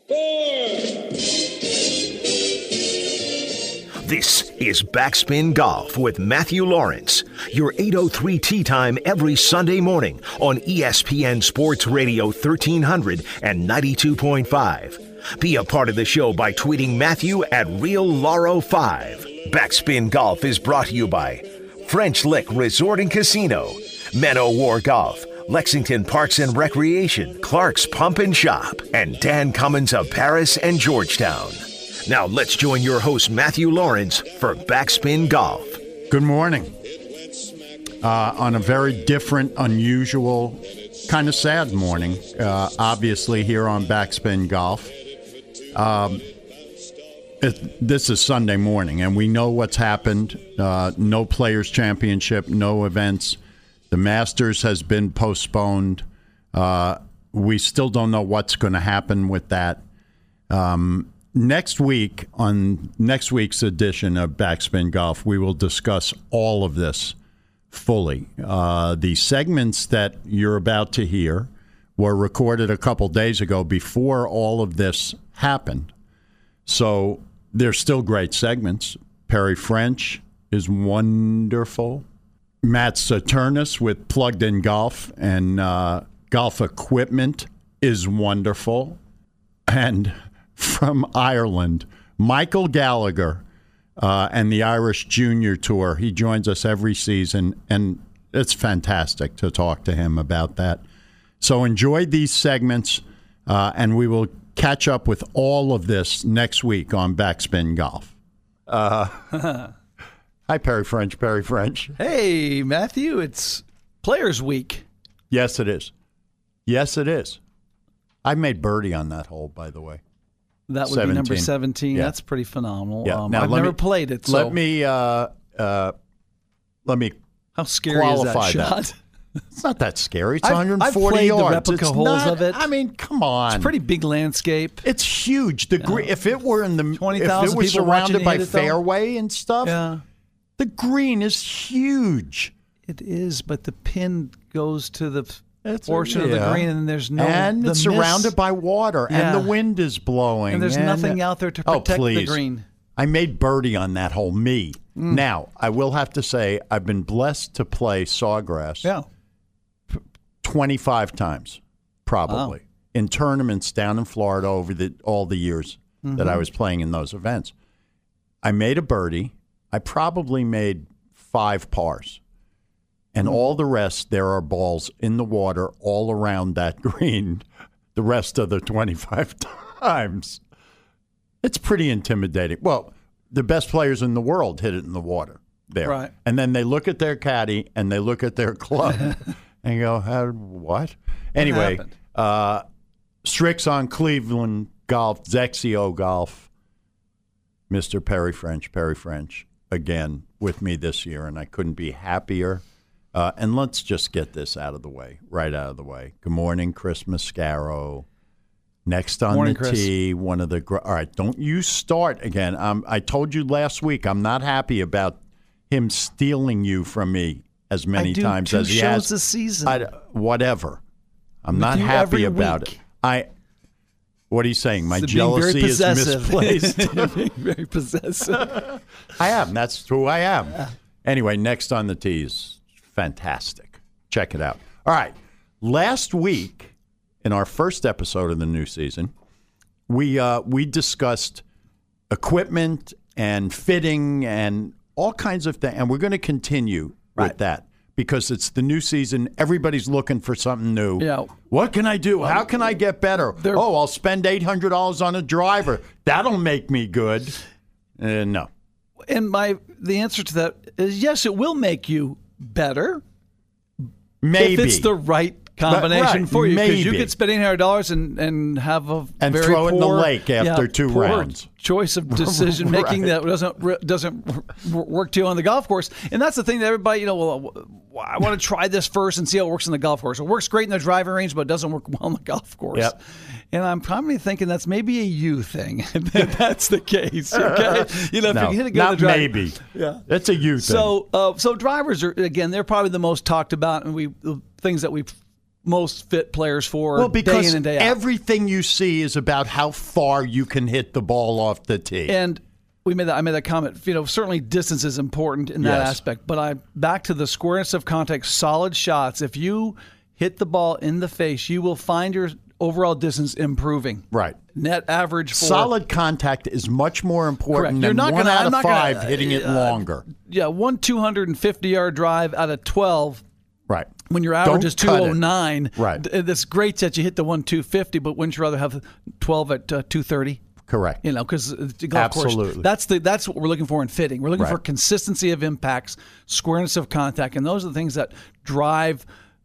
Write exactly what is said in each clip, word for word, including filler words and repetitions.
four. This is Backspin Golf with Matthew Lawrence, your eight oh three tee time every Sunday morning on E S P N Sports Radio thirteen hundred and ninety-two point five. Be a part of the show by tweeting Matthew at Real Lauro five. Backspin Golf is brought to you by French Lick Resort and Casino, Menno War Golf, Lexington Parks and Recreation, Clark's Pump and Shop, and Dan Cummins of Paris and Georgetown. Now let's join your host, Matthew Lawrence, for Backspin Golf. Good morning. Uh, on a very different, unusual, kind of sad morning, uh, obviously here on Backspin Golf. Um, it, this is Sunday morning, and we know what's happened. Uh, no Players' Championship, no events. The Masters has been postponed. Uh, we still don't know what's going to happen with that. Um Next week, on next week's edition of Backspin Golf, we will discuss all of this fully. Uh, the segments that you're about to hear were recorded a couple days ago before all of this happened. So they're still great segments. Perry French is wonderful. Matt Saturnus with Plugged In Golf and uh, golf equipment is wonderful. And from Ireland, Michael Gallagher uh, and the Irish Junior Tour. He joins us every season, and it's fantastic to talk to him about that. So enjoy these segments, uh, and we will catch up with all of this next week on Backspin Golf. Uh, hi, Perry French. Perry French. Hey, Matthew. It's Players Week. Yes, it is. Yes, it is. I made birdie on that hole, by the way. That would seventeen. Be number seventeen. Yeah. That's pretty phenomenal. Yeah. Um, now, I've never me, played it. So. Let me uh, uh, let me. How scary qualify is that shot? That. It's not that scary. It's I've, one hundred forty I've played yards. The replica it's holes not, of it. I mean, come on. It's a pretty big landscape. It's huge. The green. Yeah. If it were in the twenty if it was surrounded by it, fairway and stuff, yeah. the green is huge. It is, but the pin goes to the It's portion a, yeah. of the green, and there's no and the it's miss. surrounded by water, yeah. and the wind is blowing, and there's and, nothing out there to protect oh, please. the green. I made birdie on that hole. Me. Mm. Now I will have to say I've been blessed to play Sawgrass. Yeah. twenty-five times, probably, wow. in tournaments down in Florida over the all the years mm-hmm. that I was playing in those events. I made a birdie. I probably made five pars. And all the rest, there are balls in the water all around that green the rest of the twenty-five times. It's pretty intimidating. Well, the best players in the world hit it in the water there. Right. And then they look at their caddy and they look at their club and go, How, what? Anyway, what uh, Strix on Cleveland Golf, Zexio Golf, Mister Perry French, Perry French, again with me this year, and I couldn't be happier. Uh, and let's just get this out of the way, right out of the way. Good morning, Chris Mascaro. Next on morning, the Chris. tee, one of the gr- – all right, don't you start again. Um, I told you last week I'm not happy about him stealing you from me as many I do times two as he shows has. this season. I, whatever. I'm With not you happy every about week. it. I. What are you saying? My Being jealousy very is possessive. misplaced. Being very possessive. I am. That's who I am. Anyway, next on the tees. Fantastic. Check it out. All right. Last week, in our first episode of the new season, we uh, we discussed equipment and fitting and all kinds of things. And we're going to continue right. with that because it's the new season. Everybody's looking for something new. Yeah. What can I do? How can I get better? They're, oh, I'll spend eight hundred dollars on a driver. That'll make me good. Uh, no. And my the answer to that is yes, it will make you better. Maybe. If it's the right combination right, for you. Because you maybe. could spend eight hundred dollars and, and have a and very throw it in the poor, lake after yeah, two poor rounds. choice of decision making Right. that doesn't doesn't work to you on the golf course. And that's the thing that everybody, you know, well, I want to try this first and see how it works in the golf course. It works great in the driving range, but it doesn't work well on the golf course. Yep. And I'm probably thinking that's maybe a you thing. That that's the case. Okay, you know, if No, you hit a good not drive, maybe. Yeah, that's a you thing. So, uh, so drivers are again, they're probably the most talked about, and we the things that we most fit players for well, because day in and day out. Everything you see is about how far you can hit the ball off the tee. And we made that. I made that comment. You know, certainly distance is important in that Yes. aspect. But I back to the squareness of contact, solid shots. If you hit the ball in the face, you will find your overall distance improving. Right. Net average for solid contact is much more important Correct. You're than not one gonna, out I'm of not five gonna, hitting it uh, longer. Yeah, one two hundred fifty yard drive out of twelve. Right. When your average Don't is two cut oh it. nine, Right. It's great that you hit the one two fifty, but wouldn't you rather have twelve at uh, two thirty? Correct. You know, because the golf Absolutely. course, that's the that's what we're looking for in fitting. We're looking Right. for consistency of impacts, squareness of contact, and those are the things that drive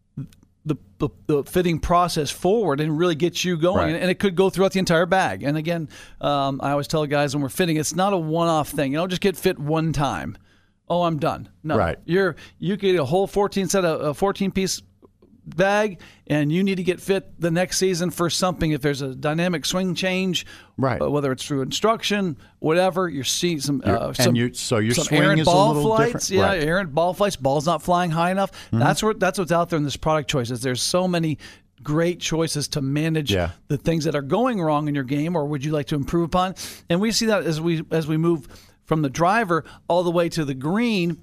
the the, the fitting process forward and really get you going. Right. And, and it could go throughout the entire bag. And again, um, I always tell guys when we're fitting, it's not a one-off thing. You don't just get fit one time. Oh, I'm done. No, Right. You're you get a whole fourteen set of a fourteen piece bag, and you need to get fit the next season for something. If there's a dynamic swing change, Right. uh, whether it's through instruction, whatever, you're seeing some, uh, and some you- so your some swing errant is a ball little flights, different. yeah, Right. errant ball flights, ball's not flying high enough. Mm-hmm. That's what that's what's out there in this product choices. There's so many great choices to manage Yeah. the things that are going wrong in your game, or would you like to improve upon? And we see that as we as we move from the driver all the way to the green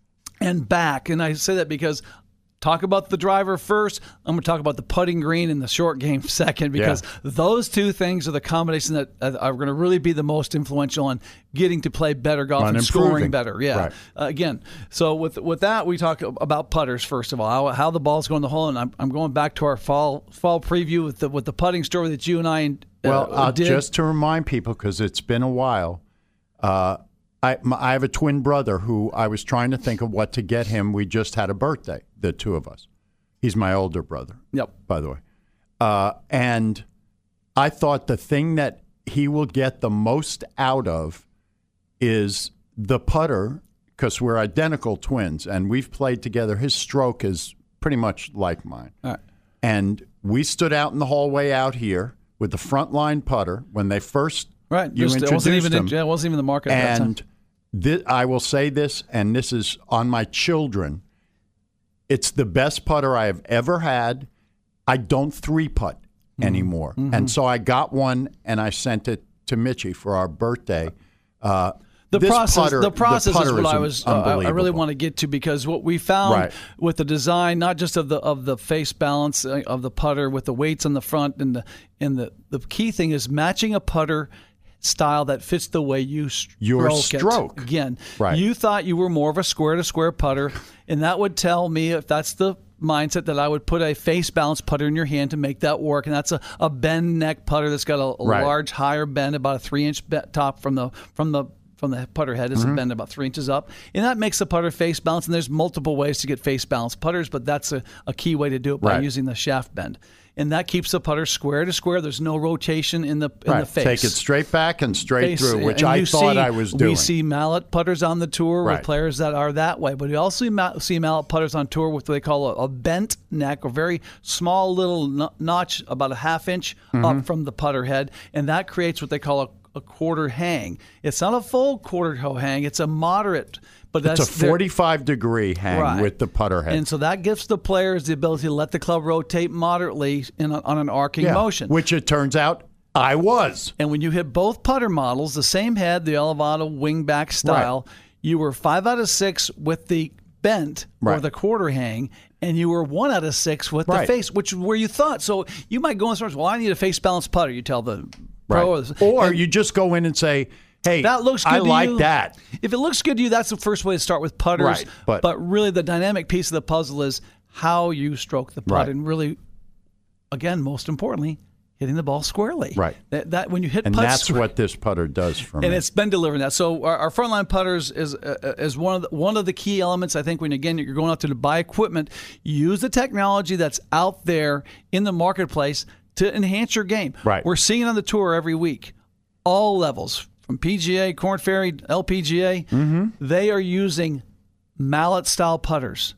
and back. And I say that because talk about the driver first. I'm going to talk about the putting green and the short game second, because Yeah. those two things are the combination that are going to really be the most influential on getting to play better golf On and improving. scoring better. Yeah. Right. Uh, again, so with with that, we talk about putters first of all, how, how the ball's going in the hole, and I'm, I'm going back to our fall fall preview with the with the putting story that you and I uh, Well, uh, did. just to remind people, because it's been a while, uh, I, my, I have a twin brother who I was trying to think of what to get him. We just had a birthday, the two of us. He's my older brother, Yep. by the way. Uh, and I thought the thing that he will get the most out of is the putter, because we're identical twins, and we've played together. His stroke is pretty much like mine. All right. And we stood out in the hallway out here with the front line putter when they first Right. you Just- it introduced wasn't even him. in, yeah, it wasn't even the market at that time. And thi- I will say this, and this is on my children. It's the best putter I have ever had. I don't three putt anymore. Mm-hmm. And so I got one and I sent it to Mitchie for our birthday. Uh, The this process, putter, the process putter is what I un- was. Uh, I- I really unbelievable. want to get to, because what we found Right. with the design, not just of the of the face balance uh, of the putter with the weights on the front, and the and the the key thing is matching a putter style that fits the way you stroke Your it. stroke. Again, Right. you thought you were more of a square to square putter, and that would tell me, if that's the mindset, that I would put a face balance putter in your hand to make that work. And that's a, a bend neck putter that's got a, a Right. large higher bend, about a three inch be- top from the from the from the putter head. Is a bend about three inches up, and that makes the putter face balance. And there's multiple ways to get face balance putters, but that's a, a key way to do it by Right. using the shaft bend. And that keeps the putter square to square. There's no rotation in the in Right. the face. Take it straight back and straight Face, through, which and I you thought see- I was doing. We see mallet putters on the tour Right. with players that are that way, but we also ma- see mallet putters on tour with what they call a, a bent neck, or very small little no- notch, about a half inch Mm-hmm. up from the putter head, and that creates what they call a, a quarter hang. It's not a full quarter toe hang; it's a moderate. But It's that's a their- forty-five degree hang Right. with the putter head. and so that gives the players the ability to let the club rotate moderately in a, on an arcing Yeah. motion. Which it turns out I was. And when you hit both putter models, the same head, the Elevado wingback style, you were five out of six with the bent or Right. the quarter hang, and you were one out of six with Right. the face, which is where you thought. So you might go in stores, well, I need a face balanced putter. You tell the Right. pro. Or and you just go in and say, hey, that looks good I to like you. that. If it looks good to you, that's the first way to start with putters. Right, but- really, the dynamic piece of the puzzle is how you stroke the putt, Right. and really, again, most importantly, hitting the ball squarely. Right. That, that when you hit And putts that's square- what this putter does for me. and it's been delivering that. So our, our frontline putters is uh, is one of the, one of the key elements. I think when again you're going out there to buy equipment, use the technology that's out there in the marketplace to enhance your game. Right. We're seeing it on the tour every week, all levels from P G A, Korn Ferry, L P G A. Mm-hmm. They are using mallet style putters.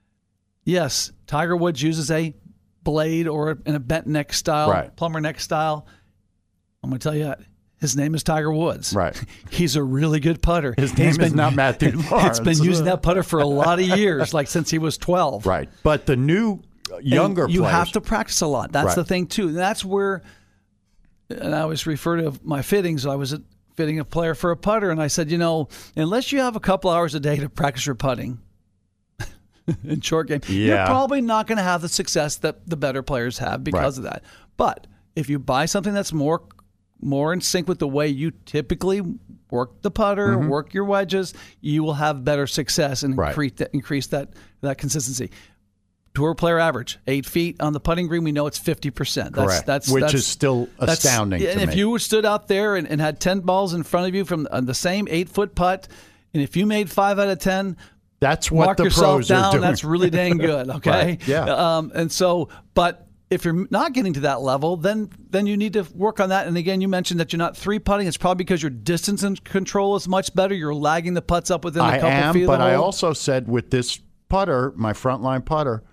Yes, Tiger Woods uses a blade or in a bent neck style, Right. plumber neck style. I'm going to tell you, his name is Tiger Woods. Right. He's a really good putter. His name He's is not Matthew It's Lawrence. been using that putter for a lot of years, like since he was twelve. Right. But the new younger and you players. have to practice a lot. That's Right. the thing, too. And that's where, and I always refer to my fittings. I was fitting a player for a putter, and I said, you know, unless you have a couple hours a day to practice your putting in short game, Yeah. you're probably not going to have the success that the better players have because Right. of that. But if you buy something that's more more in sync with the way you typically work the putter, Mm-hmm. work your wedges, you will have better success and Right. increase that, increase that that consistency. Tour player average, eight feet on the putting green, we know it's fifty percent. That's, Correct. That's, Which that's, is still that's- astounding And to if me. you stood out there and, and had ten balls in front of you from uh, the same eight-foot putt, and if you made five out of ten, That's what mark the yourself pros down. are doing. That's really dang good, okay? Right, yeah. Um, and so, but if you're not getting to that level, then then you need to work on that. And again, you mentioned that you're not three putting. It's probably because your distance and control is much better. You're lagging the putts up within a I couple am, feet of but the I hole. also said with this putter, my frontline putter,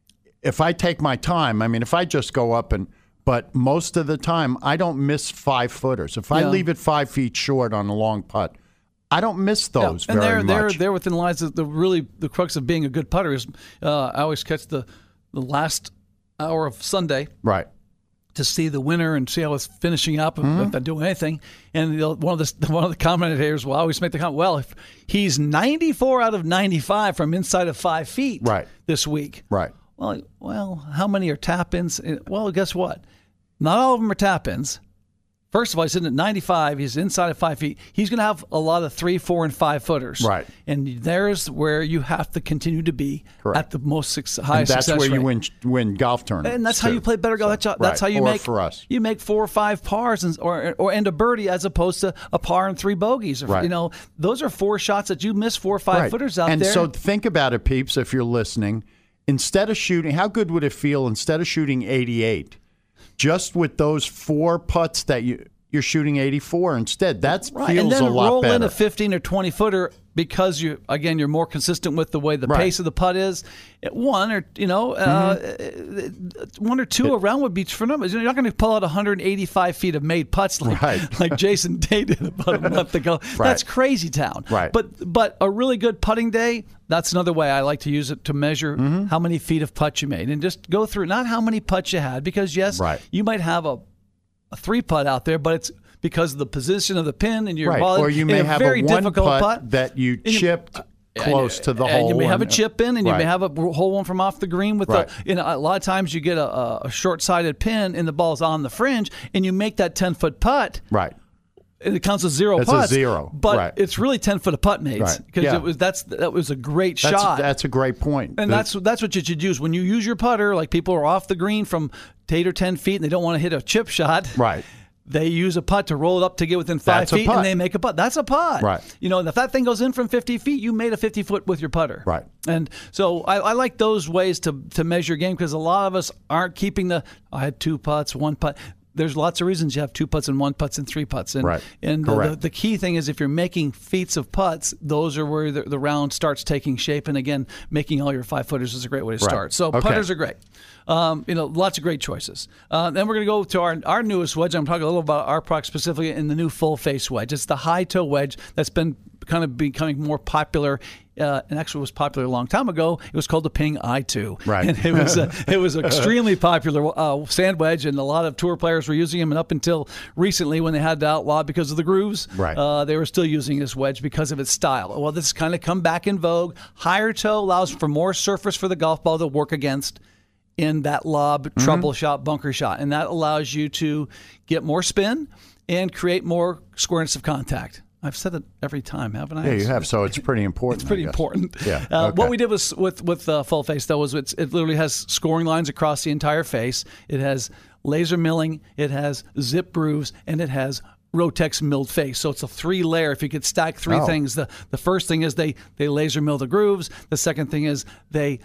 if I take my time, I mean, if I just go up and, but most of the time, I don't miss five footers. If I Yeah. leave it five feet short on a long putt, I don't miss Yeah, those and very they're, they're, much. they're within the lines of the really the crux of being a good putter is uh, I always catch the the last hour of Sunday Right. to see the winner and see how it's finishing up Mm-hmm. if they're doing anything. And you know, one of the one of the commentators will always make the comment, well, if he's ninety-four out of ninety-five from inside of five feet Right. this week. Right. Well, well, how many are tap-ins? Well, guess what? Not all of them are tap-ins. First of all, he's sitting at ninety-five. He's inside of five feet. He's going to have a lot of three, four, and five footers. Right. And there's where you have to continue to be Correct. at the most suc- And highest that's success where you rate. win win golf tournaments. And that's how too. you play better golf. So, that's, that's right. how you or make for us. You make four or five pars and, or or end a birdie as opposed to a par and three bogeys. Right. You know, those are four shots that you miss four or five Right. footers out and there. so think about it, peeps, if you're listening. Instead of shooting, how good would it feel instead of shooting eighty-eight, just with those four putts that you, you're shooting eighty-four instead? That Right, feels and then a lot roll better. in a fifteen or twenty footer because you again you're more consistent with the way the Right. pace of the putt is. One or you know Mm-hmm. uh, one or two around would be phenomenal. You're not going to pull out one hundred eighty-five feet of made putts like Right. like Jason Day did about a month ago. That's crazy town. Right. But but a really good putting day. That's another way I like to use it to measure Mm-hmm. how many feet of putts you made and just go through not how many putts you had because yes Right. you might have a a three putt out there, but it's because of the position of the pin and your Right. volley. Or you in may a have very a one difficult putt, putt that you And you- chipped close and, to the and hole. you may have a and- chip in, and you Right. may have a hole one from off the green with Right. the. You know, a lot of times you get a, a short-sided pin, and the ball's on the fringe, and you make that ten-foot putt. Right. And it counts as zero It's a putts. zero, but right. it's really ten foot of putt mates Right. because Yeah. it was that's that was a great That's, shot. that's a great point. And The- that's that's what you should use when you use your putter. Like people are off the green from eight or ten feet, and they don't want to hit a chip shot. Right. They use a putt to roll it up to get within five That's a feet, putt. and they make a putt. That's a putt. Right. You know, and if that thing goes in from fifty feet, you made a fifty foot with your putter. Right. And so I, I like those ways to to measure game because a lot of us aren't keeping the. I had two putts, one putt. There's lots of reasons you have two putts and one putts and three putts. And, Right. and the, the, Correct. the key thing is if you're making feats of putts, those are where the, the round starts taking shape. And again, making all your five footers is a great way to Right. start. So Okay. putters are great. Um, you know, lots of great choices. Uh, then we're going to go to our our newest wedge. I'm talking a little about our product specifically in the new full face wedge. It's the high toe wedge that's been kind of becoming more popular. Uh, and actually was popular a long time ago. It was called the Ping I two. Right. And it was a, it was extremely popular uh, sand wedge, and a lot of tour players were using them. And up until recently, when they had to outlaw because of the grooves, Right. uh, they were still using this wedge because of its style. Well, this has kind of come back in vogue. Higher toe allows for more surface for the golf ball to work against in that lob, Mm-hmm. trouble shot, bunker shot. And that allows you to get more spin and create more squareness of contact. I've said it every time, haven't I? Yeah, you have. So it's pretty important. It's pretty I guess. important. Yeah. Uh, okay. What we did was with with uh, full face though was it's, it literally has scoring lines across the entire face. It has laser milling. It has zip grooves, and it has Rotex milled face. So it's a three layer. If you could stack three Oh. things, the the first thing is they they laser mill the grooves. The second thing is they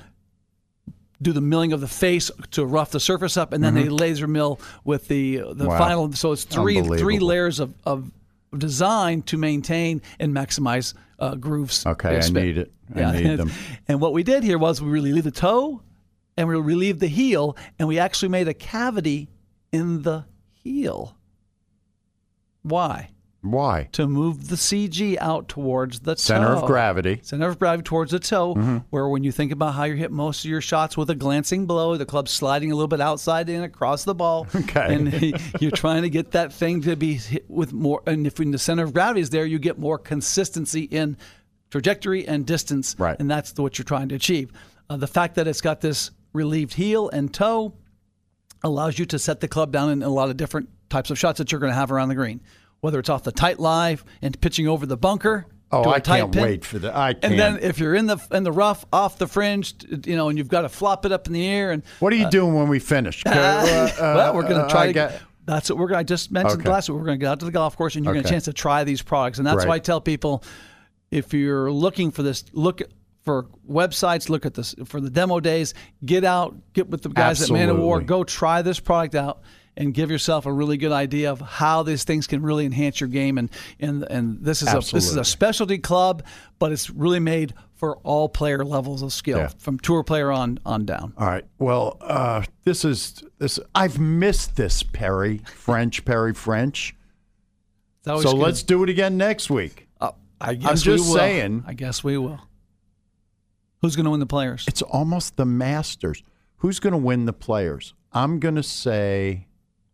do the milling of the face to rough the surface up, and then they laser mill with the the Mm-hmm. Wow. final. So it's three three Unbelievable. layers of, of design to maintain and maximize uh, grooves. Okay, uh, I spin. need it. I need and, them. And what we did here was we relieved the toe, and we relieved the heel, and we actually made a cavity in the heel. Why? Why? To move the C G out towards the toe. Center of gravity. Center of gravity towards the toe, mm-hmm. where when you think about how you hit most of your shots with a glancing blow, the club's sliding a little bit outside in across the ball. Okay. And you're trying to get that thing to be hit with more, and if when the center of gravity is there, you get more consistency in trajectory and distance. Right. And that's what you're trying to achieve. Uh, the fact that it's got this relieved heel and toe allows you to set the club down in a lot of different types of shots that you're going to have around the green. Whether it's off the tight lie and pitching over the bunker. Oh, to a I tight can't pin. wait for that. I can't. And then if you're in the in the rough, off the fringe, you know, and you've got to flop it up in the air. And what are you uh, doing when we finish? Uh, uh, well, we're going to try uh, to. get, that's what we're going. I just mentioned okay. last week. We're going to get out to the golf course, and you're okay. going to get a chance to try these products. And that's right. why I tell people, if you're looking for this, look for websites, look at this for the demo days. Get out, get with the guys Absolutely. at Man of War. Go try this product out. And give yourself a really good idea of how these things can really enhance your game. And and and this is Absolutely. a this is a specialty club, but it's really made for all player levels of skill, yeah. from tour player on on down. All right. Well, uh, this is this. I've missed this, Perry French, Perry French. So good. let's do it again next week. Uh, I guess I'm just we will. saying. I guess we will. Who's going to win the Players? It's almost the Masters. Who's going to win the Players? I'm going to say.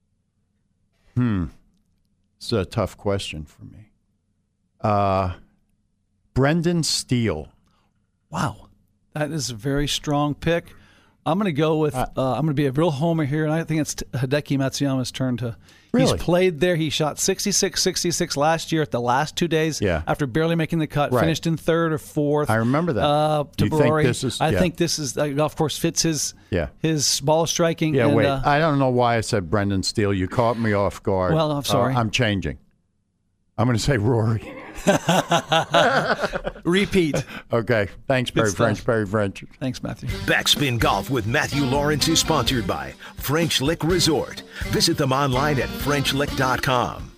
Hmm. It's a tough question for me. Uh, Brendan Steele. Wow. That is a very strong pick. I'm going to go with, uh, I'm going to be a real homer here, and I think it's Hideki Matsuyama's turn to. Really? He's played there. He shot sixty-six sixty-six last year at the last two days yeah. after barely making the cut. Right. Finished in third or fourth. I remember that. Uh, to Do you Barori. think this is, I yeah. think this is, uh, golf course fits his yeah. his ball striking. Yeah, and, wait. Uh, I don't know why I said Brendan Steele. You caught me off guard. Well, I'm sorry. Uh, I'm changing. I'm going to say Rory. Repeat. Okay. Thanks, Perry Good French. stuff. Perry French. Thanks, Matthew. Backspin Golf with Matthew Lawrence is sponsored by French Lick Resort. Visit them online at french lick dot com.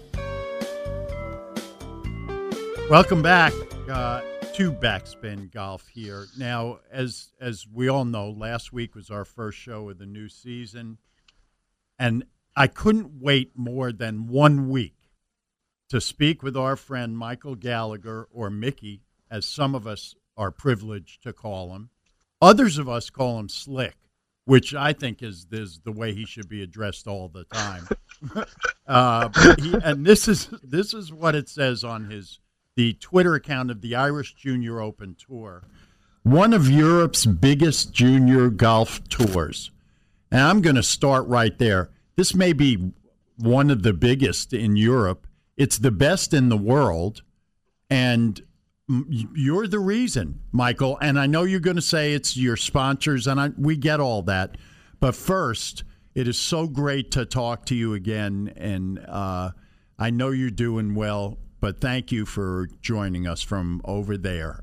Welcome back uh, to Backspin Golf here. Now, as as we all know, last week was our first show of the new season, and I couldn't wait more than one week to speak with our friend Michael Gallagher, or Mickey, as some of us are privileged to call him. Others of us call him Slick, which I think is, is the way he should be addressed all the time. uh, he, and this is this is what it says on his the Twitter account of the Irish Junior Open Tour, one of Europe's biggest junior golf tours. And I'm going to start right there. This may be one of the biggest in Europe. It's the best in the world, and you're the reason, Michael. And I know you're going to say it's your sponsors, and I, we get all that. But first, it is so great to talk to you again, and uh, I know you're doing well, but thank you for joining us from over there.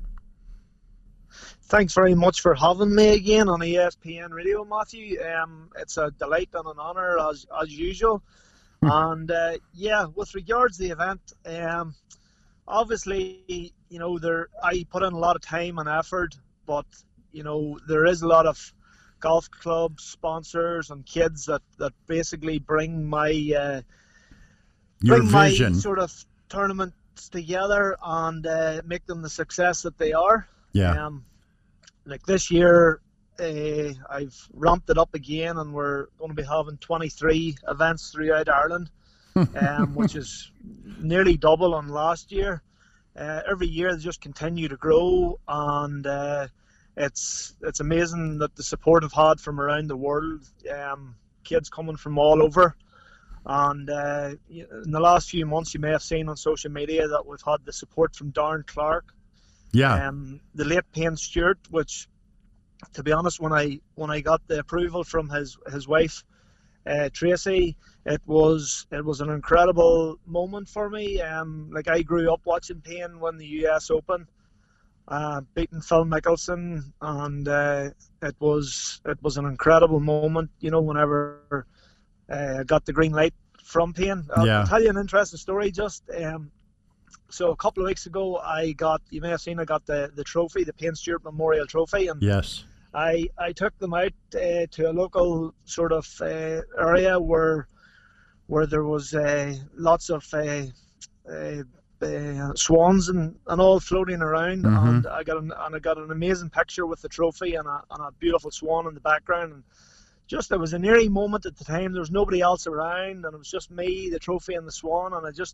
Thanks very much for having me again on E S P N Radio, Matthew. Um, it's a delight and an honour, as, as usual. And uh, yeah, with regards to the event, um, obviously, you know, there I put in a lot of time and effort, but you know, there is a lot of golf club sponsors and kids that, that basically bring my uh, Your bring vision. my sort of tournaments together and uh, make them the success that they are. Yeah. Um, like this year, Uh, I've ramped it up again, and we're going to be having twenty-three events throughout Ireland, um, which is nearly double on last year. Uh, every year they just continue to grow, and uh, it's it's amazing that the support I've had from around the world, um, kids coming from all over. And uh, in the last few months, you may have seen on social media that we've had the support from Darren Clark, Yeah. um, the late Payne Stewart, which, to be honest, when I when I got the approval from his his wife, uh, Tracy, it was it was an incredible moment for me. Um, like I grew up watching Payne win the U S Open, uh, beating Phil Mickelson, and uh, it was it was an incredible moment. You know, whenever uh, I got the green light from Payne. I'll Yeah. tell you an interesting story. Just um, so a couple of weeks ago, I got, you may have seen, I got the, the trophy, the Payne Stewart Memorial Trophy, and Yes. I, I took them out uh, to a local sort of uh, area where where there was uh, lots of uh, uh, uh, swans and, and all floating around, Mm-hmm. and I got an, and I got an amazing picture with the trophy and a, and a beautiful swan in the background. And just it was an eerie moment at the time. There was nobody else around, and it was just me, the trophy, and the swan. And I just,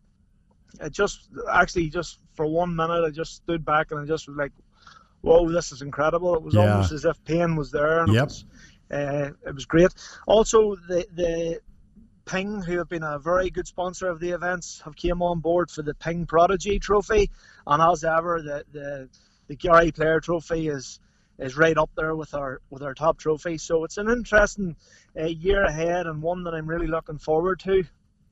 I just actually just for one minute, I just stood back and I just was like, "Whoa, this is incredible!" It was Yeah. almost as if pain was there, and Yep. it was, uh, it was great. Also, the the Ping, who have been a very good sponsor of the events, have came on board for the Ping Prodigy Trophy, and as ever, the the, the Gary Player Trophy is is right up there with our with our top trophy. So it's an interesting uh, year ahead, and one that I'm really looking forward to.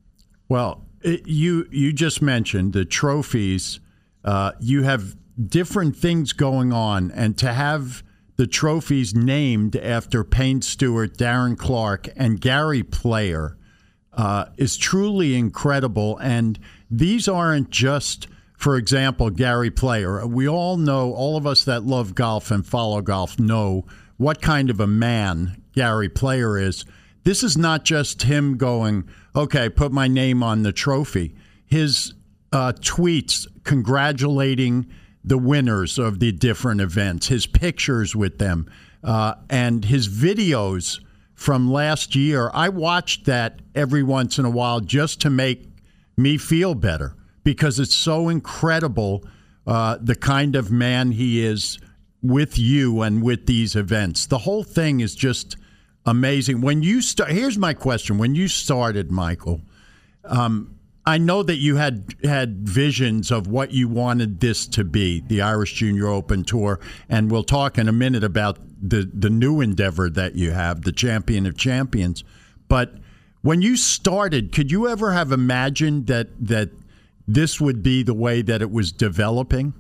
Well, it, you you just mentioned the trophies. Uh, you have different things going on, and to have the trophies named after Payne Stewart, Darren Clarke, and Gary Player uh, is truly incredible. And these aren't just, for example, Gary Player. We all know, all of us that love golf and follow golf know what kind of a man Gary Player is. This is not just him going, okay, put my name on the trophy. His uh, tweets congratulating the winners of the different events, his pictures with them, uh, and his videos from last year. I watched that every once in a while just to make me feel better, because it's so incredible uh, the kind of man he is with you and with these events. The whole thing is just amazing. When you start, here's my question: when you started, Michael, um, I know that you had had visions of what you wanted this to be, the Irish Junior Open Tour, and we'll talk in a minute about the the new endeavor that you have, the Champion of Champions. But when you started, could you ever have imagined that that this would be the way that it was developing?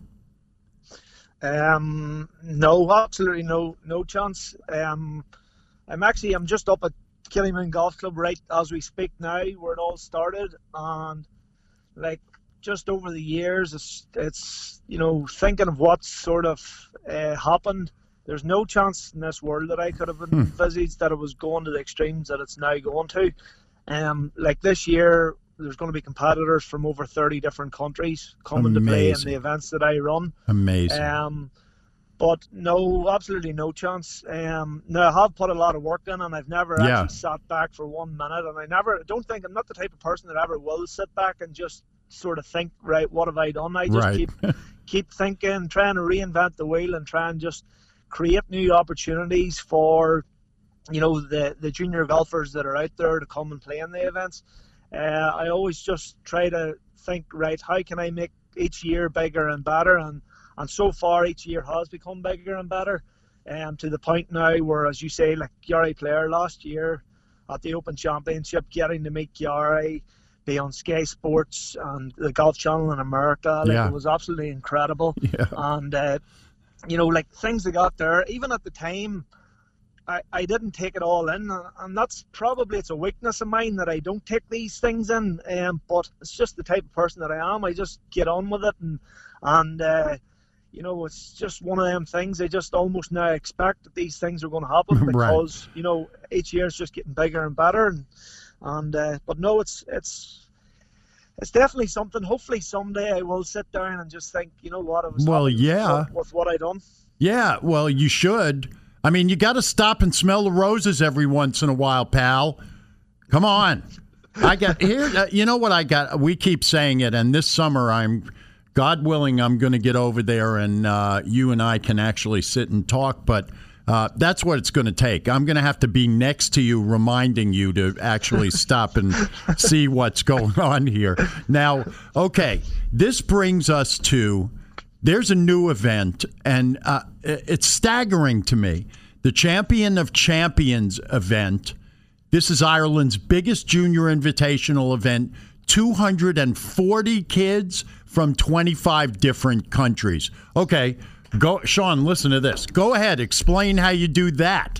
Um, no, absolutely no, no chance. Um, I'm actually, I'm just up at Killymoon Golf Club right as we speak now, where it all started, and like just over the years, it's, it's you know, thinking of what sort of uh, happened. There's no chance in this world that I could have envisaged that it was going to the extremes that it's now going to. Um, like this year, there's going to be competitors from over thirty different countries coming Amazing. to play in the events that I run. Amazing. Um, but no, absolutely no chance. Um, now I have put a lot of work in, and I've never Yeah. actually sat back for one minute. And I never, I don't think I'm not the type of person that ever will sit back and just sort of think, right, what have I done? I just Right. keep keep thinking, trying to reinvent the wheel, and try and just create new opportunities for, you know, the the junior golfers that are out there to come and play in the events. Uh, I always just try to think, right, how can I make each year bigger and better? And and so far, each year has become bigger and better, um, to the point now where, as you say, like Gary Player last year at the Open Championship, getting to meet Gary, be on Sky Sports and the Golf Channel in America, like Yeah. it was absolutely incredible. Yeah. And uh, you know, like things that got there, even at the time, I, I didn't take it all in, and that's probably, it's a weakness of mine that I don't take these things in, um, but it's just the type of person that I am. I just get on with it, and and uh, you know, it's just one of them things. I just almost now expect that these things are going to happen, because right. you know, each year is just getting bigger and better, and and uh, but no, it's it's it's definitely something. Hopefully someday I will sit down and just think, you know what, it was well, yeah, with, with what I done. Yeah, well, you should. I mean, you got to stop and smell the roses every once in a while, pal. Come on. I got here. Uh, you know what I got? We keep saying it, and this summer, I'm, God willing, I'm going to get over there, and uh, you and I can actually sit and talk. But uh, that's what it's going to take. I'm going to have to be next to you, reminding you to actually stop and see what's going on here. Now, okay, this brings us to. There's a new event, and uh, it's staggering to me. The Champion of Champions event. This is Ireland's biggest junior invitational event. two hundred forty kids from twenty-five different countries. Okay, go, Sean, listen to this. Go ahead, explain how you do that.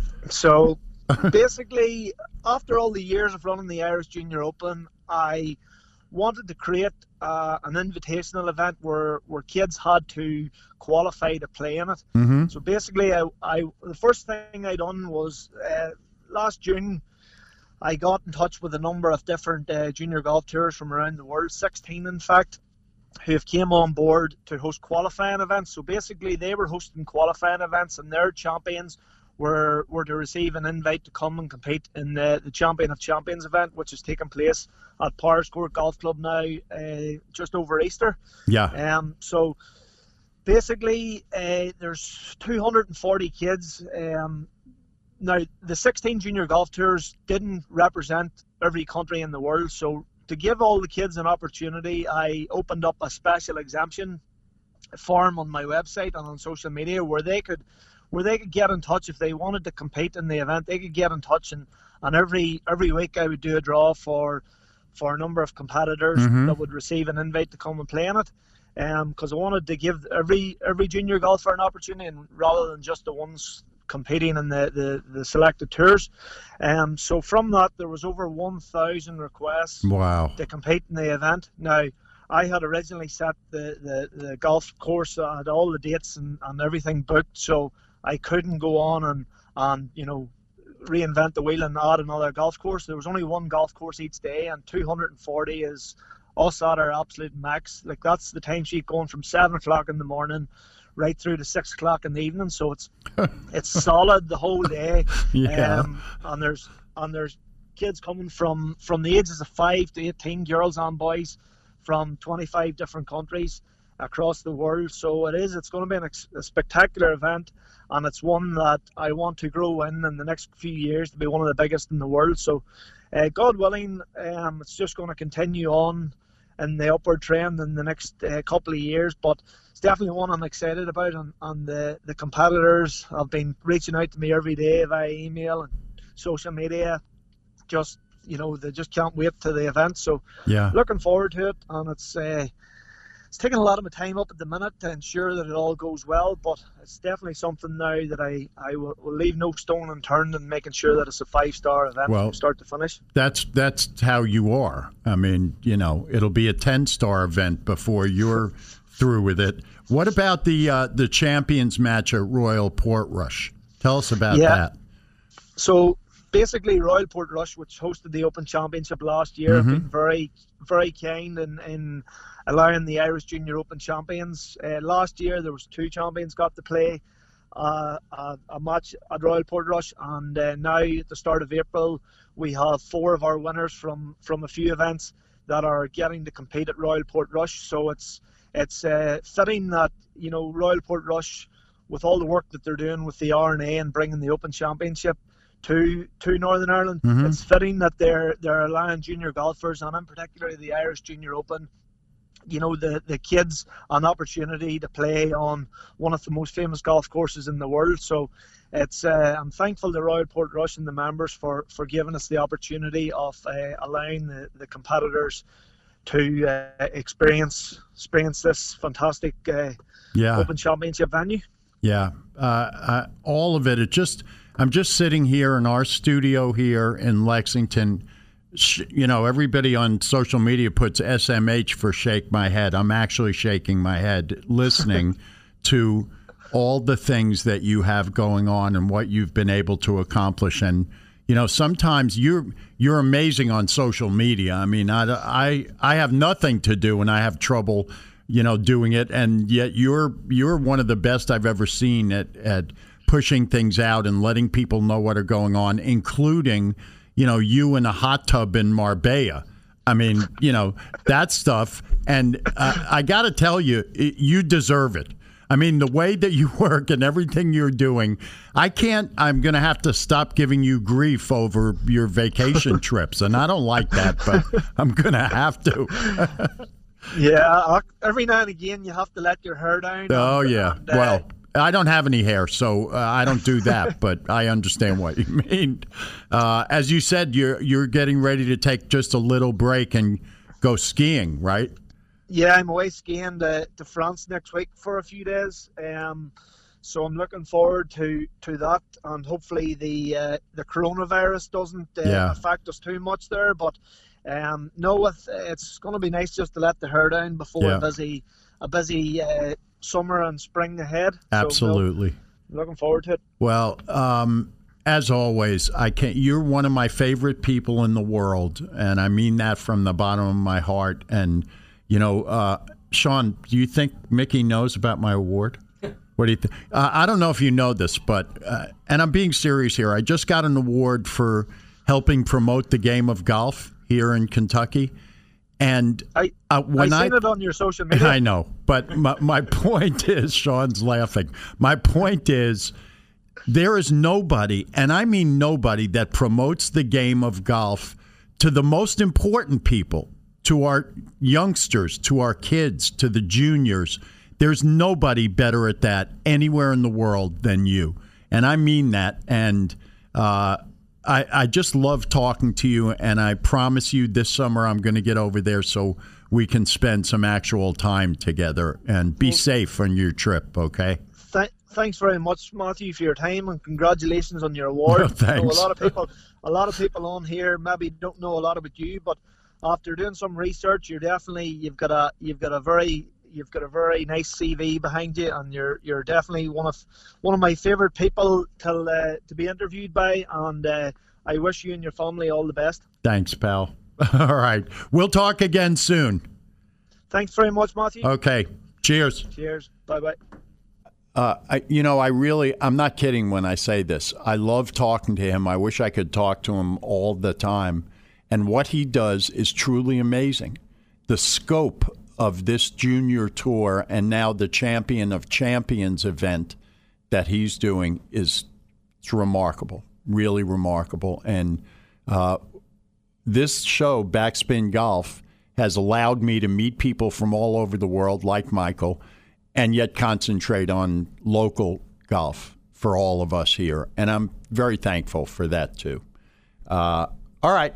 So, basically, after all the years of running the Irish Junior Open, I wanted to create uh, an invitational event where, where kids had to qualify to play in it. Mm-hmm. So basically, I, I the first thing I done was uh, last June, I got in touch with a number of different uh, junior golf tours from around the world, sixteen in fact, who have came on board to host qualifying events. So basically they were hosting qualifying events, and their champions were were to receive an invite to come and compete in the, the Champion of Champions event, which is taking place at Powerscourt Golf Club now uh, just over Easter. Yeah. Um. So basically uh, there's two hundred forty kids. Um. Now, the sixteen junior golf tours didn't represent every country in the world, so to give all the kids an opportunity, I opened up a special exemption form on my website and on social media where they could where they could get in touch if they wanted to compete in the event. They could get in touch, and, and every every week I would do a draw for for a number of competitors mm-hmm. that would receive an invite to come and play in it. Um, because I wanted to give every every junior golfer an opportunity, and rather than just the ones competing in the, the, the selected tours. Um, so from that, there was over one thousand requests wow. to compete in the event. Now, I had originally set the, the, the golf course, I had all the dates and, and everything booked, so I couldn't go on and, and, you know, reinvent the wheel and add another golf course. There was only one golf course each day, and two hundred forty is us at our absolute max. Like, that's the timesheet going from seven o'clock in the morning right through to six o'clock in the evening, so it's it's solid the whole day. Yeah. Um, and there's and there's kids coming from from the ages of five to eighteen, girls and boys, from twenty-five different countries across the world. So it is. It's going to be an ex- a spectacular event, and it's one that I want to grow in in the next few years to be one of the biggest in the world. So, uh, God willing, um, it's just going to continue on in the upward trend in the next uh, couple of years. But it's definitely one I'm excited about, and, and the, the competitors have been reaching out to me every day via email and social media. Just, you know, they just can't wait to the event. So yeah, looking forward to it, and it's uh, it's taking a lot of my time up at the minute to ensure that it all goes well, but it's definitely something now that I, I will, will leave no stone unturned in making sure that it's a five-star event well, from start to finish. That's that's how you are. I mean, you know, it'll be a ten-star event before you're through with it. What about the uh, the Champions match at Royal Portrush? Tell us about yeah. that. So basically, Royal Portrush, which hosted the Open Championship last year, mm-hmm. have been very, very kind in, in allowing the Irish Junior Open champions. Uh, last year, there was two champions got to play uh, a, a match at Royal Portrush, and uh, now at the start of April, we have four of our winners from, from a few events that are getting to compete at Royal Portrush. So it's it's uh, fitting that, you know, Royal Portrush, with all the work that they're doing with the R N A and bringing the Open Championship to to Northern Ireland, mm-hmm. it's fitting that they're they're allowing junior golfers, and in particular the Irish Junior Open, you know, the the kids, an opportunity to play on one of the most famous golf courses in the world. So it's uh, I'm thankful to Royal Portrush and the members for for giving us the opportunity of uh, allowing the, the competitors to uh, experience experience this fantastic uh, yeah. Open Championship venue. Yeah, uh, uh, all of it. It just, I'm just sitting here in our studio here in Lexington. Sh- you know, everybody on social media puts S M H for shake my head. I'm actually shaking my head listening to all the things that you have going on and what you've been able to accomplish. And, you know, sometimes you're you're amazing on social media. I mean, I, I, I have nothing to do and I have trouble, you know, doing it, and yet you're you're one of the best I've ever seen at, at pushing things out and letting people know what are going on, including, you know, you in a hot tub in Marbella. I mean, you know, that stuff. And uh, I got to tell you, it, you deserve it. I mean, the way that you work and everything you're doing, I can't, I'm going to have to stop giving you grief over your vacation trips. And I don't like that, but I'm going to have to. Yeah, every now and again you have to let your hair down. Oh, and, yeah. And, uh, well, I don't have any hair, so uh, I don't do that, but I understand what you mean. Uh, as you said, you're you're getting ready to take just a little break and go skiing, right? Yeah, I'm away skiing to, to France next week for a few days. Um, so I'm looking forward to, to that, and hopefully the uh, the coronavirus doesn't uh, Yeah. affect us too much there. But um, no, with, it's going to be nice just to let the hair down before Yeah. a busy a busy uh, summer and spring ahead. Absolutely. So, no, looking forward to it. Well, um, as always, I can't. You're one of my favorite people in the world, and I mean that from the bottom of my heart. And you know, uh, Sean, do you think Mickey knows about my award? What do you think? Uh, I don't know if you know this, but uh, and I'm being serious here. I just got an award for helping promote the game of golf here in Kentucky. And I, uh, when I seen I, it on your social media. I know, but my, my point is, Sean's laughing. My point is, there is nobody, and I mean nobody, that promotes the game of golf to the most important people, to our youngsters, to our kids, to the juniors. There's nobody better at that anywhere in the world than you. And I mean that. And uh, I, I just love talking to you. And I promise you this summer I'm going to get over there so we can spend some actual time together. And be well, safe on your trip, okay? Th- thanks very much, Matthew, for your time. And congratulations on your award. Oh, thanks. You know, a lot of people, a lot of people on here maybe don't know a lot about you, but after doing some research, you're definitely you've got a you've got a very You've got a very nice C V behind you, and you're you're definitely one of one of my favourite people to uh, to be interviewed by. And uh, I wish you and your family all the best. Thanks, pal. All right, we'll talk again soon. Thanks very much, Matthew. Okay, cheers. Cheers. Bye bye. Uh, I, you know, I really, I'm not kidding when I say this. I love talking to him. I wish I could talk to him all the time. And what he does is truly amazing. The scope of this junior tour and now the Champion of Champions event that he's doing is it's remarkable, really remarkable. And uh, this show, Backspin Golf, has allowed me to meet people from all over the world like Michael and yet concentrate on local golf for all of us here. And I'm very thankful for that, too. Uh, all right.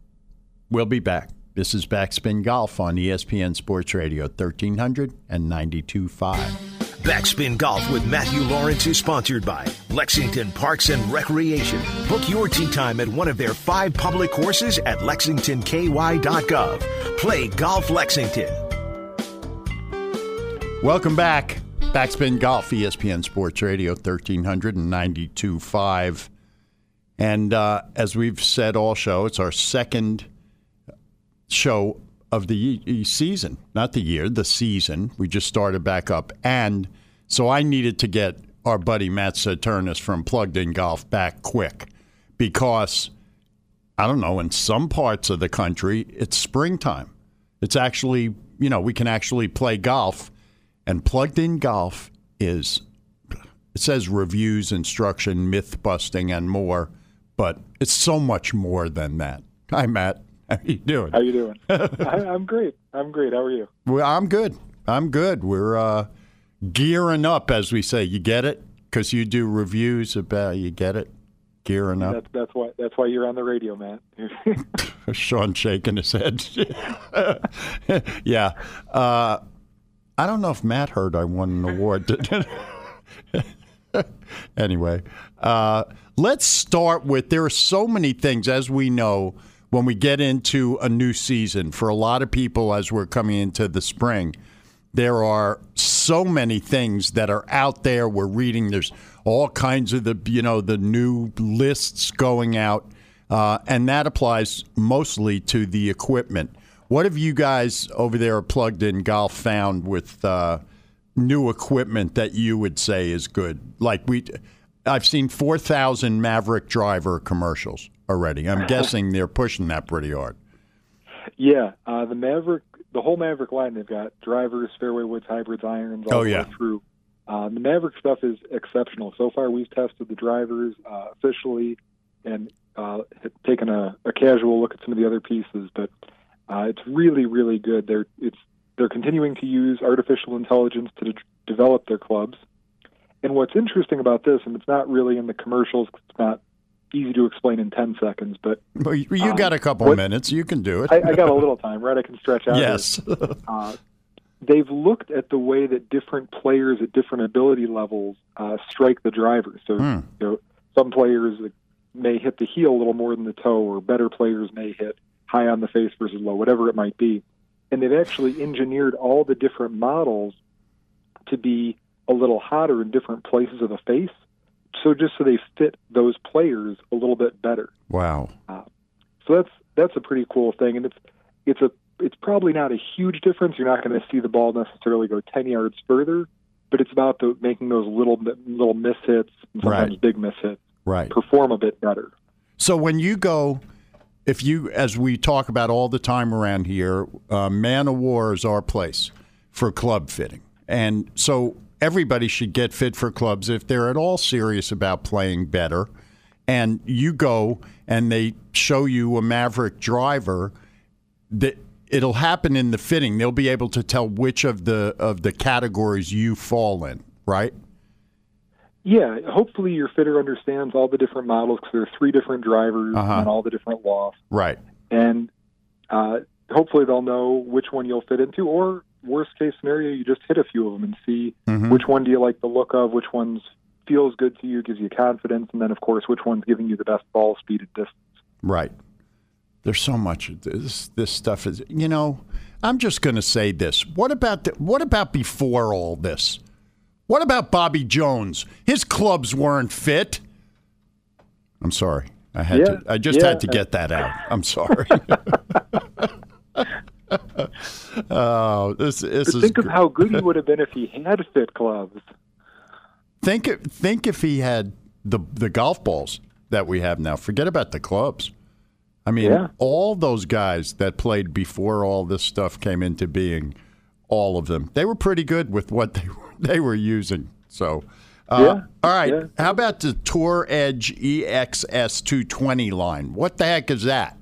We'll be back. This is Backspin Golf on E S P N Sports Radio, thirteen hundred and ninety-two point five. Backspin Golf with Matthew Lawrence is sponsored by Lexington Parks and Recreation. Book your tee time at one of their five public courses at lexington k y dot gov. Play Golf Lexington. Welcome back. Backspin Golf, E S P N Sports Radio, thirteen ninety-two point five. And uh, as we've said all show, it's our second show of the season, not the year, the season. We just started back up. And so I needed to get our buddy Matt Saturnis from Plugged In Golf back quick because, I don't know, in some parts of the country, it's springtime. It's actually, you know, we can actually play golf. And Plugged In Golf is, it says reviews, instruction, myth busting, and more, but it's so much more than that. Hi, Matt. How you doing? How you doing? I, I'm great. I'm great. How are you? Well, I'm good. I'm good. We're uh, gearing up, as we say. You get it? Because you do reviews about, you get it? Gearing up. That's, that's why. That's why you're on the radio, Matt. Sean shaking his head. Yeah. Uh, I don't know if Matt heard I won an award. Anyway, uh, let's start with, there are so many things, as we know, when we get into a new season. For a lot of people, as we're coming into the spring, there are so many things that are out there. We're reading, there's all kinds of the, you know, the new lists going out, uh, and that applies mostly to the equipment. What have you guys over there at Plugged In Golf found with uh, new equipment that you would say is good? Like we, I've seen four thousand Maverick driver commercials already. I'm guessing they're pushing that pretty hard. Yeah, uh, the Maverick, the whole Maverick line, they've got drivers, fairway woods, hybrids, irons, all oh, the yeah. way through. Uh, the Maverick stuff is exceptional. So far, we've tested the drivers uh, officially and uh, taken a, a casual look at some of the other pieces, but uh, it's really, really good. They're it's they're continuing to use artificial intelligence to de- develop their clubs. And what's interesting about this, and it's not really in the commercials, it's not easy to explain in ten seconds, but well, you got um, a couple what, minutes. You can do it. I, I got a little time, right? I can stretch out. Yes. uh, they've looked at the way that different players at different ability levels uh, strike the driver. So, hmm. you know, some players may hit the heel a little more than the toe, or better players may hit high on the face versus low, whatever it might be. And they've actually engineered all the different models to be a little hotter in different places of the face so just so they fit those players a little bit better. Wow. Uh, so that's that's a pretty cool thing, and it's it's a it's probably not a huge difference. You're not going to see the ball necessarily go ten yards further, but it's about the, making those little little mishits and sometimes Right. big mishits Right. perform a bit better. So when you go, if you, as we talk about all the time around here, uh, Man of War is our place for club fitting. And so everybody should get fit for clubs if they're at all serious about playing better. And you go and they show you a Maverick driver, that it'll happen in the fitting. They'll be able to tell which of the of the categories you fall in, right? Yeah, hopefully your fitter understands all the different models because there are three different drivers Uh-huh. and all the different lofts. Right. And uh, hopefully they'll know which one you'll fit into, or worst case scenario, you just hit a few of them and see Mhm. which one do you like the look of, which one's feels good to you, gives you confidence, and then, of course, which one's giving you the best ball speed and distance. Right. There's so much of this. This stuff is, you know, I'm just going to say this. What about the, what about before all this? What about Bobby Jones? His clubs weren't fit. I'm sorry. I had Yeah, to. I just yeah. had to get that out. I'm sorry. Oh, this this But is. think of gr- how good he would have been if he had fit clubs. Think think if he had the the golf balls that we have now. Forget about the clubs. I mean, Yeah. all those guys that played before all this stuff came into being, all of them, they were pretty good with what they were, they were using. So, uh, Yeah, all right. yeah. How about the Tour Edge E X S two twenty line? What the heck is that?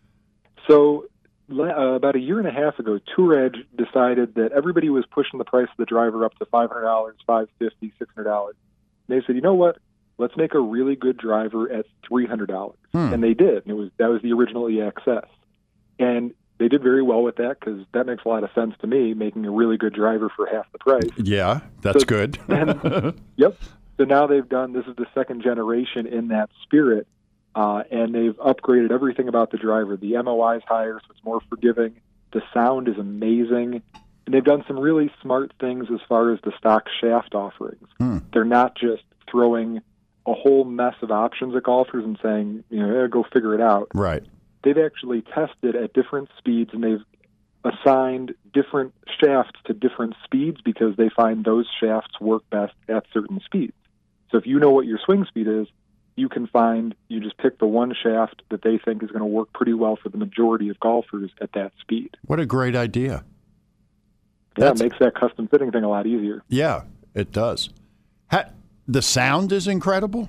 So uh, about a year and a half ago, Tour Edge decided that everybody was pushing the price of the driver up to five hundred dollars, five hundred fifty dollars, six hundred dollars. They said, you know what? Let's make a really good driver at three hundred dollars. Hmm. And they did. And it was that was the original E X S. And they did very well with that because that makes a lot of sense to me, making a really good driver for half the price. Yeah, that's So- good. and, yep. So now they've done, this is the second generation in that spirit, uh, and they've upgraded everything about the driver. The M O I is higher, so it's more forgiving. The sound is amazing. And they've done some really smart things as far as the stock shaft offerings. Hmm. They're not just throwing a whole mess of options at golfers and saying, you know, eh, go figure it out. Right. They've actually tested at different speeds, and they've assigned different shafts to different speeds because they find those shafts work best at certain speeds. So if you know what your swing speed is, you can find, you just pick the one shaft that they think is going to work pretty well for the majority of golfers at that speed. What a great idea. Yeah, That's- it makes that custom fitting thing a lot easier. Yeah, it does. Ha- the sound is incredible.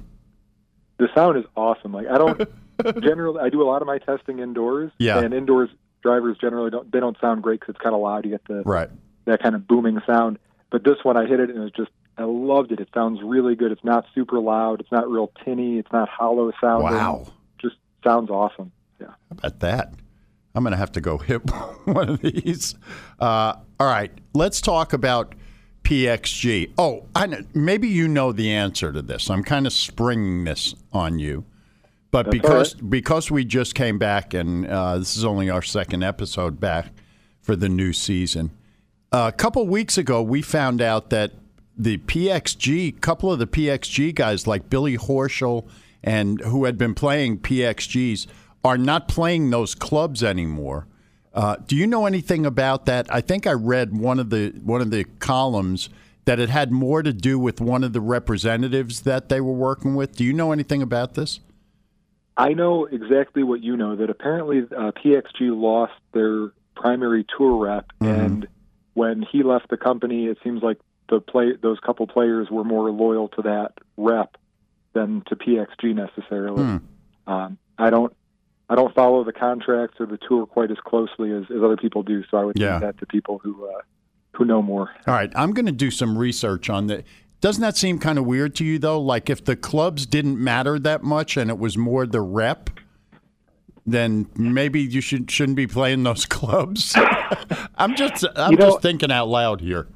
The sound is awesome. Like I don't generally, I do a lot of my testing indoors. Yeah. And indoors drivers generally don't, they don't sound great because it's kind of loud. You get the Right. that kind of booming sound. But this one, I hit it and it was just, I loved it. It sounds really good. It's not super loud. It's not real tinny. It's not hollow sounding. Wow. Just sounds awesome. Yeah. How about that? I'm going to have to go hit one of these. Uh, all right, let's talk about P X G. Oh, I know, maybe you know the answer to this. I'm kind of springing this on you. But That's because all because we just came back, and uh, this is only our second episode back for the new season, uh, a couple weeks ago we found out that the P X G, couple of the P X G guys like Billy Horschel and who had been playing P X Gs are not playing those clubs anymore. Uh, do you know anything about that? I think I read one of the one of the columns that it had more to do with one of the representatives that they were working with. Do you know anything about this? I know exactly what you know, that apparently uh, P X G lost their primary tour rep, Mm-hmm. and when he left the company, it seems like the play those couple players were more loyal to that rep than to P X G necessarily. Hmm. Um, I don't I don't follow the contracts or the tour quite as closely as, as other people do, so I would Yeah. leave that to people who uh, who know more. All right, I'm going to do some research on that. Doesn't that seem kind of weird to you, though? Like if the clubs didn't matter that much and it was more the rep, then maybe you should shouldn't be playing those clubs. I'm just I'm You know- just thinking out loud here.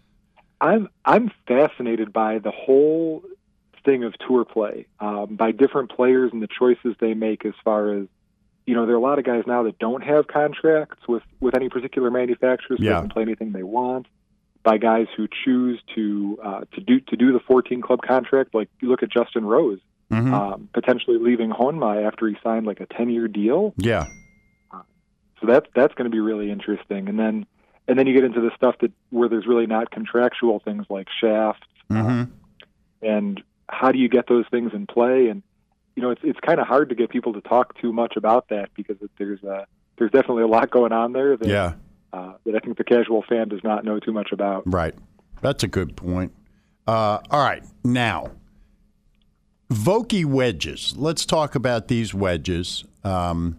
I'm I'm fascinated by the whole thing of tour play, um, by different players and the choices they make as far as, you know, there are a lot of guys now that don't have contracts with, with any particular manufacturer, so Yeah. they can play anything they want. by guys who choose to uh, to do to do the fourteen club contract. Like you look at Justin Rose, mm-hmm. um, potentially leaving Honmai after he signed like a ten-year deal. Yeah. Uh, so that's that's going to be really interesting. And then and then you get into the stuff that where there's really not contractual things like shafts, mm-hmm. uh, and how do you get those things in play? And you know, it's it's kind of hard to get people to talk too much about that because there's a there's definitely a lot going on there that, yeah. uh, that I think the casual fan does not know too much about. Right. That's a good point. Uh, all right. Now, Vokey wedges. Let's talk about these wedges. Um,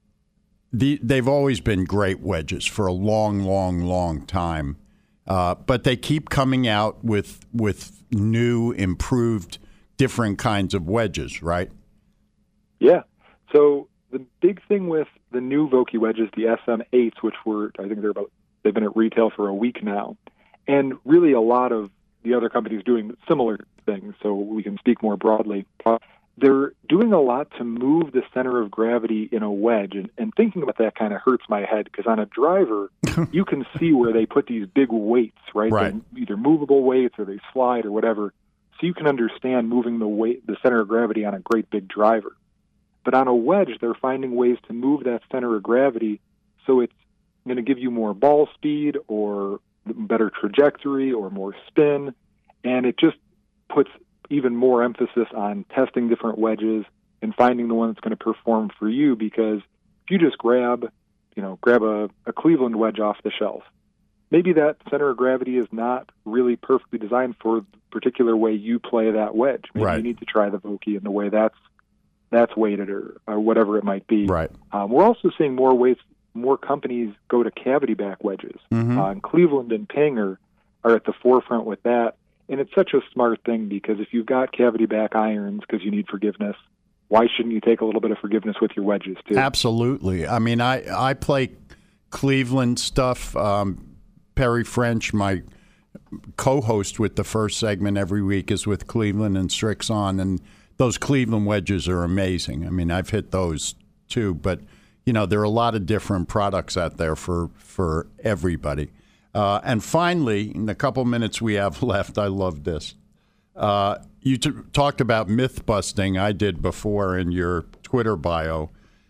the, they've always been great wedges for a long, long, long time. Uh, but they keep coming out with with new, improved, different kinds of wedges, right? Yeah. So the big thing with the new Vokey wedges, the S M eights, which were, I think they're about, they've been at retail for a week now, and really a lot of the other companies doing similar things, so we can speak more broadly. They're doing a lot to move the center of gravity in a wedge, and, and thinking about that kind of hurts my head, because on a driver, you can see where they put these big weights, right? Right. They're either movable weights or they slide or whatever, so you can understand moving the weight, the center of gravity on a great big driver. But on a wedge, they're finding ways to move that center of gravity so it's going to give you more ball speed or better trajectory or more spin, and it just puts even more emphasis on testing different wedges and finding the one that's going to perform for you, because if you just grab, you know, grab a, a Cleveland wedge off the shelf, maybe that center of gravity is not really perfectly designed for the particular way you play that wedge. Maybe right. you need to try the Vokey in the way that's that's weighted or, or whatever it might be. Right. Um, we're also seeing more ways, more companies go to cavity back wedges. Mm-hmm. Uh, and Cleveland and Ping are, are at the forefront with that. And it's such a smart thing, because if you've got cavity back irons because you need forgiveness, why shouldn't you take a little bit of forgiveness with your wedges too? Absolutely. I mean, I, I play Cleveland stuff. Um, Perry French, my co-host with the first segment every week, is with Cleveland and Strixon, and those Cleveland wedges are amazing. I mean, I've hit those too, but you know, there are a lot of different products out there for for everybody. Uh, and finally, in the couple minutes we have left, I love this. Uh, you t- talked about myth busting. I did before in your Twitter bio.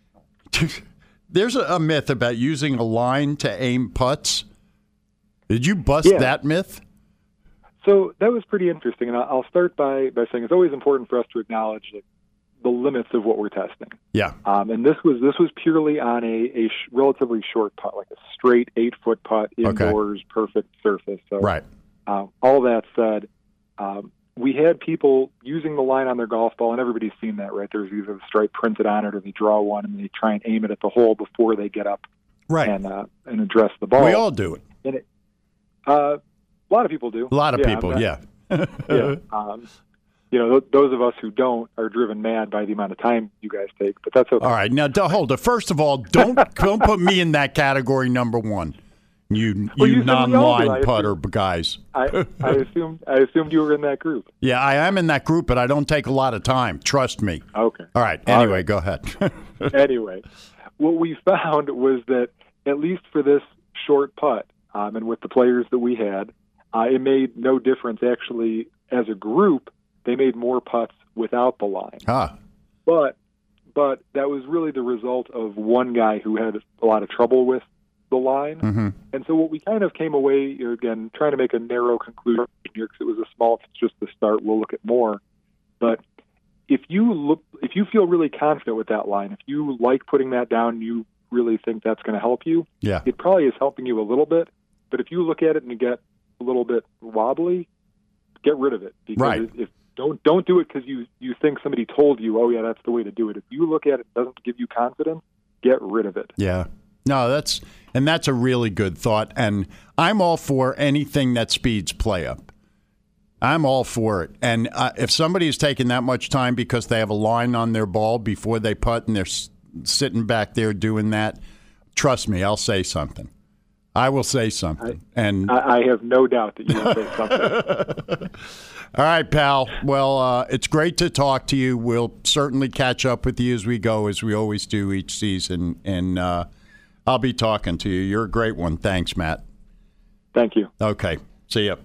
There's a, a myth about using a line to aim putts. Did you bust yeah. that myth? So that was pretty interesting, and I'll start by, by saying it's always important for us to acknowledge like, the limits of what we're testing. Yeah. Um, and this was this was purely on a, a sh- relatively short putt, like a straight eight-foot putt, indoors, okay. perfect surface. So, right. Um, all that said, um, we had people using the line on their golf ball, and everybody's seen that, right? There's either a stripe printed on it, or they draw one, and they try and aim it at the hole before they get up right. and uh, and address the ball. We all do it. And it uh, a lot of people do. A lot of yeah, people, not, yeah. yeah. Um, you know, th- those of us who don't are driven mad by the amount of time you guys take, but that's okay. All right. Now, d- hold it. First of all, don't don't put me in that category, number one. You well, you, you non-line putter guys. I, I assumed I assumed you were in that group. Yeah, I am in that group, but I don't take a lot of time. Trust me. Okay. All right. Anyway, all right. Go ahead. Anyway, what we found was that at least for this short putt, um, and with the players that we had, uh, it made no difference. Actually, as a group, they made more putts without the line. Ah. But but that was really the result of one guy who had a lot of trouble with the line. Mm-hmm. And so what we kind of came away, again, trying to make a narrow conclusion here, because it was a small, it's just the start, we'll look at more. But if you look, if you feel really confident with that line, if you like putting that down, you really think that's going to help you, yeah. it probably is helping you a little bit. But if you look at it and you get a little bit wobbly, get rid of it. Because right. if Don't don't do it because you, you think somebody told you, oh, yeah, that's the way to do it. If you look at it, it doesn't give you confidence, get rid of it. Yeah. No, that's and that's a really good thought. And I'm all for anything that speeds play up. I'm all for it. And uh, if somebody is taking that much time because they have a line on their ball before they putt and they're s- sitting back there doing that, trust me, I'll say something. I will say something. I, and I, I have no doubt that you will say something. All right, pal. Well, uh, it's great to talk to you. We'll certainly catch up with you as we go, as we always do each season. And uh, I'll be talking to you. You're a great one. Thanks, Matt. Thank you. Okay. See ya.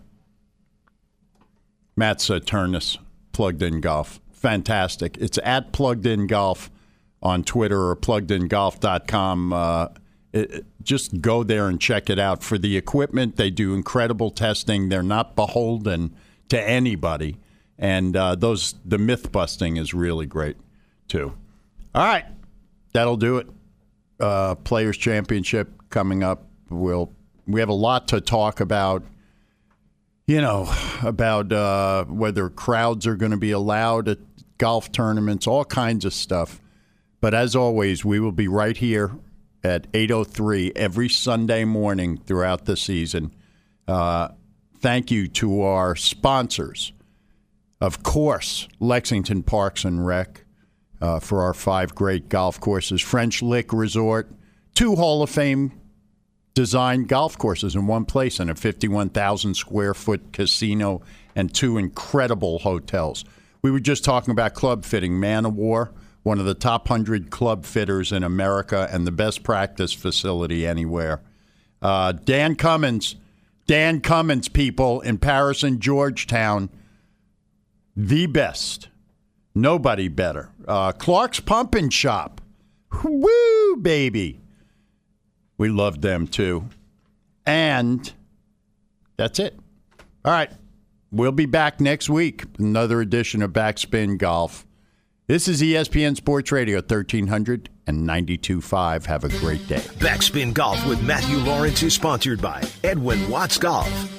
Matt Saturnus, Plugged In Golf. Fantastic. It's at Plugged In Golf on Twitter or plugged in golf dot com. Uh, it, just go there and check it out. For the equipment, they do incredible testing. They're not beholden to anybody. And uh, those the myth busting is really great, too. All right. That'll do it. Uh, Players' Championship coming up. We'll, we have a lot to talk about. You know, about uh, whether crowds are going to be allowed at golf tournaments, all kinds of stuff. But as always, we will be right here at eight oh three every Sunday morning throughout the season. Uh, thank you to our sponsors. Of course, Lexington Parks and Rec uh, for our five great golf courses. French Lick Resort, two Hall of Fame designed golf courses in one place, and a fifty-one thousand square foot casino and two incredible hotels. We were just talking about club fitting. Man of War, one of the top one hundred club fitters in America and the best practice facility anywhere. Uh, Dan Cummins, Dan Cummins, people, in Paris and Georgetown, the best. Nobody better. Uh, Clark's Pump and Shop. Woo, baby. We loved them, too. And that's it. All right. We'll be back next week. Another edition of Backspin Golf. This is E S P N Sports Radio, thirteen hundred and ninety-two point five. Have a great day. Backspin Golf with Matthew Lawrence is sponsored by Edwin Watts Golf.